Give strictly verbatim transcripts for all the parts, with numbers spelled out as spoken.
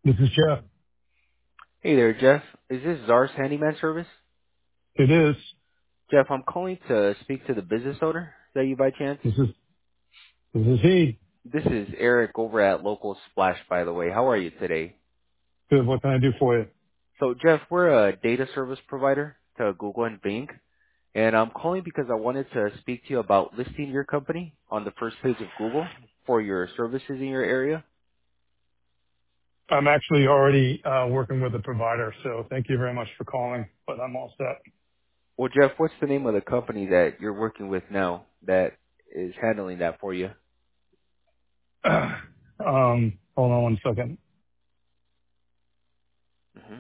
This is Jeff. Hey there, Jeff. Is this Czar's Handyman Service? It is. Jeff, I'm calling to speak to the business owner. Is that you by chance? This is this is he. This is Eric over at Local Splash, by the way. How are you today? Good. What can I do for you? So, Jeff, we're a data service provider to Google and Bing, and I'm calling because I wanted to speak to you about listing your company on the first page of Google for your services in your area. I'm actually already uh, working with a provider, so thank you very much for calling, but I'm all set. Well, Jeff, what's the name of the company that you're working with now that is handling that for you? um, hold on one second. hmm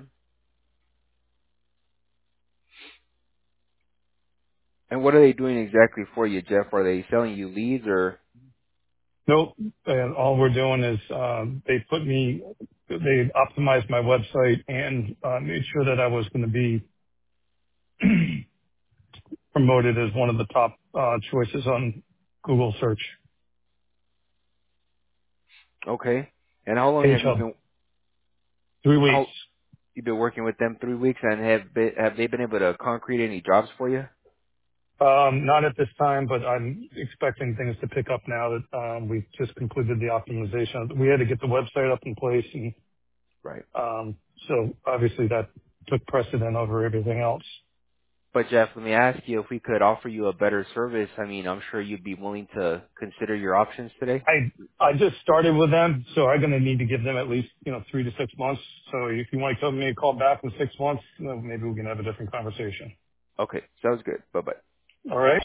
And what are they doing exactly for you, Jeff? Are they selling you leads or? Nope. And all we're doing is um, they put me, they optimized my website and uh, made sure that I was going to be promoted as one of the top uh, choices on Google search. Okay. And how long Page have you Hub, been three weeks. how you've been working with them? Three weeks, and have been, have they been able to concrete any jobs for you? Um, Not at this time, but I'm expecting things to pick up now that um, we've just concluded the optimization. We had to get the website up in place, and Right. um, so obviously that took precedent over everything else. But Jeff, let me ask you if we could offer you a better service. I mean, I'm sure you'd be willing to consider your options today. I I just started with them, so I'm gonna need to give them at least, you know, three to six months. So if you want to give me a call back in six months, you know, maybe we can have a different conversation. Okay, sounds good. Bye bye. All right?